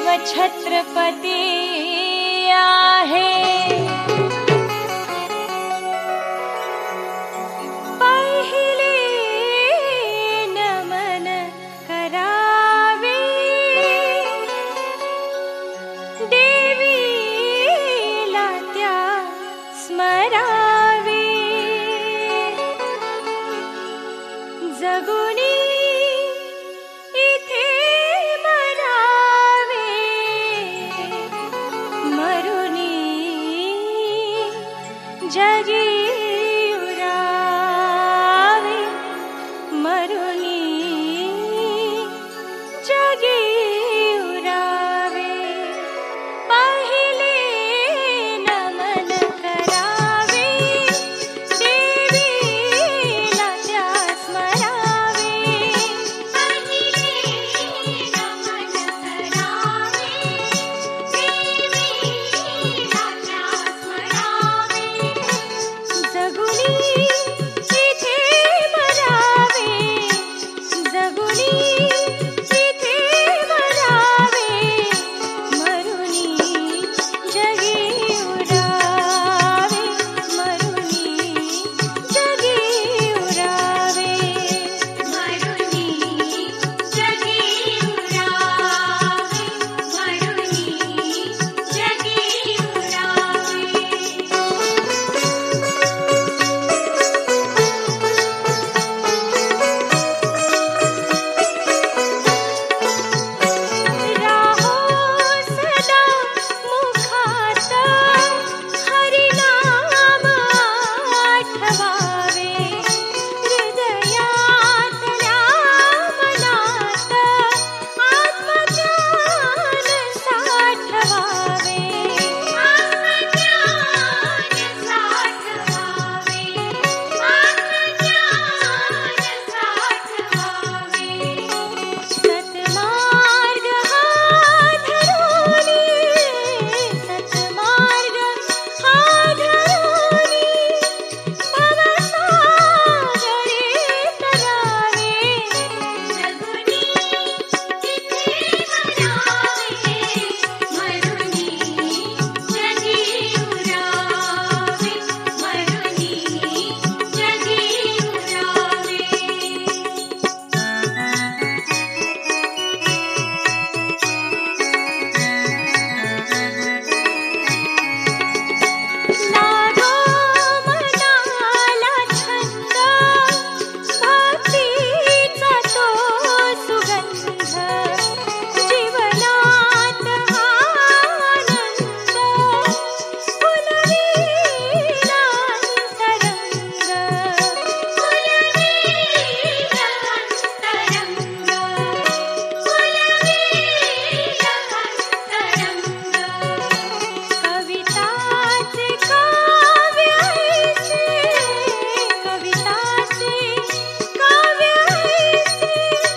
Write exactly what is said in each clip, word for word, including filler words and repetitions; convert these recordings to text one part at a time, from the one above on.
छत्रपती आहे। पहिले नमन करावे देवीला त्या स्मरावे। जगुनी इथे मरावे मरुनी जगी उरावे मरुनी जगी उरावे। पहिले नमन करावे देवीला त्या स्मरावे। पहिले नमन करावे देवीला त्या स्मरावे। जगुनी इथे मरावे जगुनी इथे मरावे मरुनी जगी उरावे मरुनी जगी उरावे मरुनी जगी उरावे मरुनी जगी उरावे। राहो सदा मुखात हरिनाम आठवावे। हृदयातल्या मनात आत्मज्ञान साठवावे आत्मज्ञान साठवावे आत्मज्ञान साठवावे। सतमार्ग हा धरुनी सतमार्ग हा धरुनी भवसागरे तरावे। जगुनी इथे मरावे मरुनी जगी उरावे मरुनी जगी उरावे। लागो मनाला छंद भक्तीचा तो सुगंध। जीवनात हा आनंद फुलविला अंतरंग फुलविला अंतरंग फुलविला अंतरंग। कविताचे काव्य ऐसे कविताचे काव्य ऐसे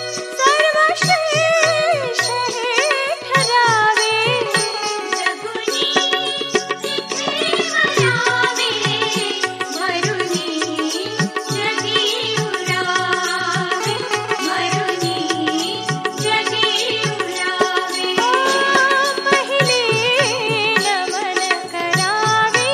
सर्वश्रेष्ठ हे ठरावे। जगुनी इथे मरावे मरुनी जगी उरावे मरुनी जगी उरावे। पहिले नमन करावे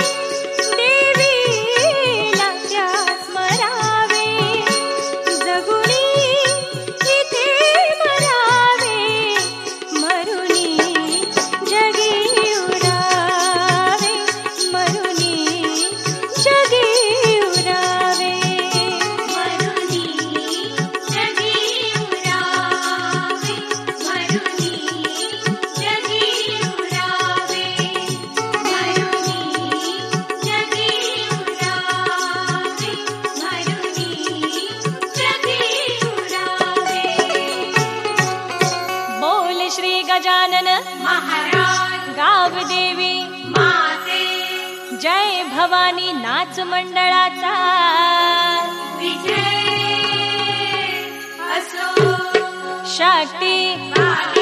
देवीला त्या स्मरावे। जगुनी इथे मरावे मरुनी जगी उरावे मरुनी जगी उरावे मरुनी जगी उरावे मरुनी जगी उरावे मरुनी जगी उरावे मरुनी जगी उरावे। बोल श्री गजानन महाराज गाव देवी माते। जय भवानी नाच मंडळाचा विजय असो। शक्ती